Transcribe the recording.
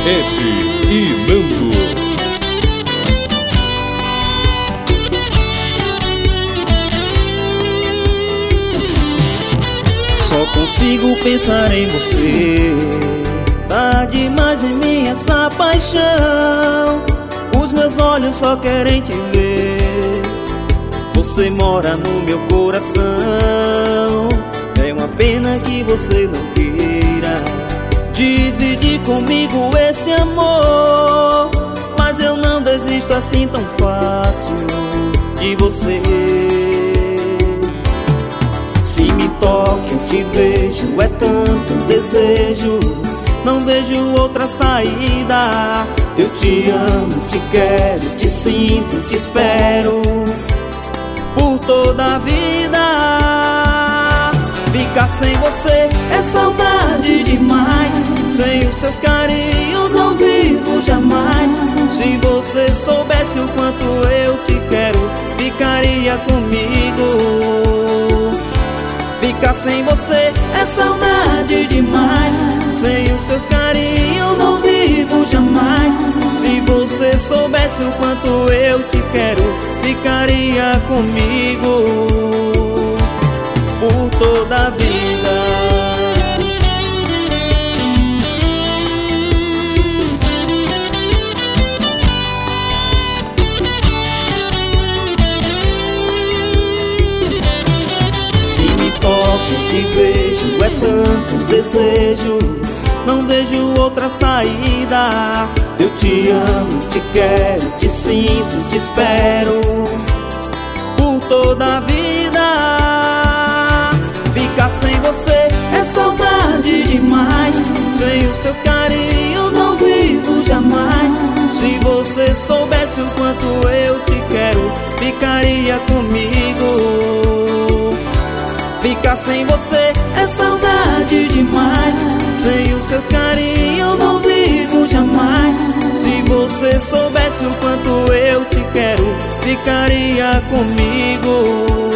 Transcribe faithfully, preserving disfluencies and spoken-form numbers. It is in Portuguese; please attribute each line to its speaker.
Speaker 1: Ed e Nando.
Speaker 2: Só consigo pensar em você. Tá demais em mim essa paixão. Os meus olhos só querem te ver. Você mora no meu coração. É uma pena que você não queira dividir comigo esse amor, mas eu não desisto assim tão fácil de você. Se me toca, eu te vejo, é tanto desejo, não vejo outra saída. Eu te amo, te quero, te sinto, te espero por toda a vida. Ficar sem você é saudade demais. Sem os seus carinhos não vivo jamais. Se você soubesse o quanto eu te quero, ficaria comigo. Ficar sem você é saudade demais. Sem os seus carinhos não vivo jamais. Se você soubesse o quanto eu te quero, ficaria comigo por toda a vida. Se me toca, eu te vejo, é tanto desejo, não vejo outra saída. Eu te amo, te quero, te sinto, te espero por toda a vida. Ficar sem você é saudade demais. Sem os seus carinhos não vivo jamais. Se você soubesse o quanto eu te quero, ficaria comigo. Ficar sem você é saudade demais. Sem os seus carinhos não vivo jamais. Se você soubesse o quanto eu te quero, ficaria comigo.